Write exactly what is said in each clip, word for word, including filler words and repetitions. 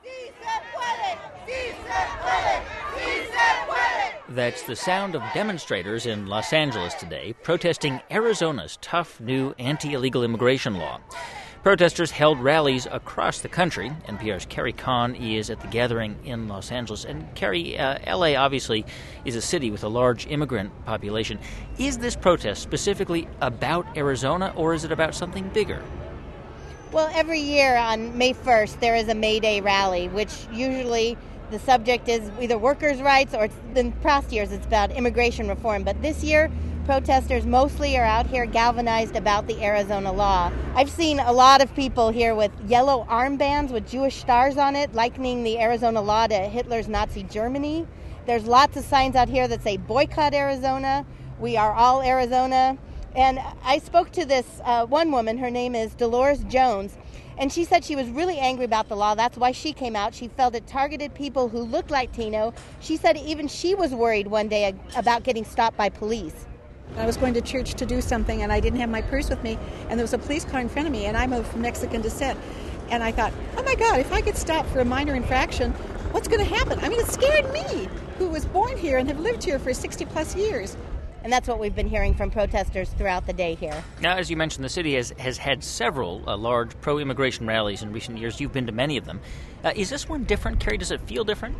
That's the sound of demonstrators in Los Angeles today protesting Arizona's tough new anti-illegal immigration law. Protesters held rallies across the country. N P R's Carrie Kahn is at the gathering in Los Angeles. And Carrie, uh, L A obviously is a city with a large immigrant population. Is this protest specifically about Arizona, or is it about something bigger? Well, every year on May first, there is a May Day rally, which usually the subject is either workers' rights or in past years it's about immigration reform. But this year, protesters mostly are out here galvanized about the Arizona law. I've seen a lot of people here with yellow armbands with Jewish stars on it, likening the Arizona law to Hitler's Nazi Germany. There's lots of signs out here that say boycott Arizona, we are all Arizona. And I spoke to this uh, one woman, her name is Dolores Jones, and she said she was really angry about the law. That's why she came out. She felt it targeted people who looked Latino. She said even she was worried one day about getting stopped by police. I was going to church to do something, and I didn't have my purse with me, and there was a police car in front of me, and I'm of Mexican descent. And I thought, oh my God, if I get stopped for a minor infraction, what's going to happen? I mean, it scared me, who was born here and have lived here for sixty plus years. And that's what we've been hearing from protesters throughout the day here. Now, as you mentioned, the city has, has had several uh, large pro-immigration rallies in recent years. You've been to many of them. Uh, is this one different, Carrie? Does it feel different?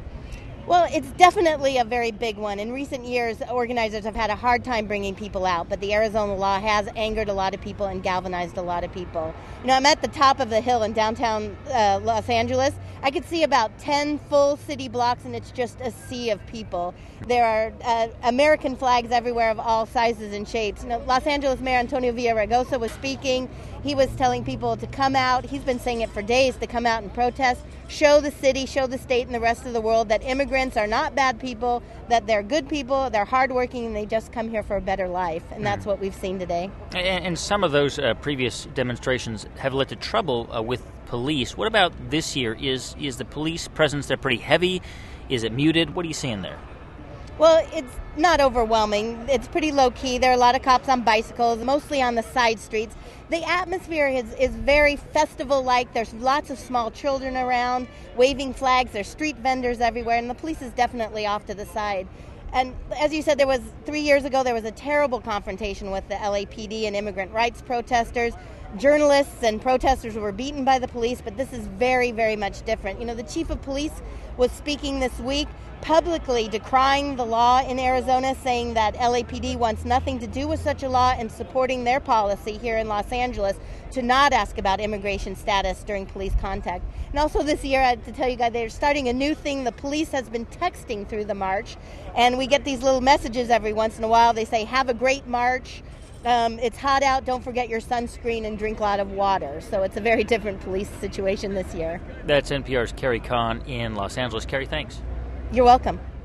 Well, it's definitely a very big one. In recent years, organizers have had a hard time bringing people out, but the Arizona law has angered a lot of people and galvanized a lot of people. You know, I'm at the top of the hill in downtown uh, Los Angeles. I could see about ten full city blocks, and it's just a sea of people. There are uh, American flags everywhere of all sizes and shapes. You know, Los Angeles Mayor Antonio Villaraigosa was speaking. He was telling people to come out. He's been saying it for days, to come out and protest, show the city, show the state and the rest of the world that immigrants are not bad people, that they're good people, they're hardworking, and they just come here for a better life. And that's what we've seen today. And, and some of those uh, previous demonstrations have led to trouble uh, with police. What about this year? Is is the police presence there pretty heavy? Is it muted? What are you seeing there? Well, it's not overwhelming. It's pretty low-key. There are a lot of cops on bicycles, mostly on the side streets. The atmosphere is, is very festival-like. There's lots of small children around, waving flags. There's street vendors everywhere, and the police is definitely off to the side. And as you said, there was three years ago, there was a terrible confrontation with the L A P D and immigrant rights protesters. Journalists and protesters were beaten by the police, but this is very, very much different. You know, the chief of police was speaking this week, publicly decrying the law in Arizona, saying that L A P D wants nothing to do with such a law and supporting their policy here in Los Angeles to not ask about immigration status during police contact. And also this year, I have to tell you guys, they're starting a new thing. The police has been texting through the march, and we get these little messages every once in a while. They say, have a great march. Um, it's hot out. Don't forget your sunscreen and drink a lot of water. So it's a very different police situation this year. That's N P R's Carrie Kahn in Los Angeles. Carrie, thanks. You're welcome.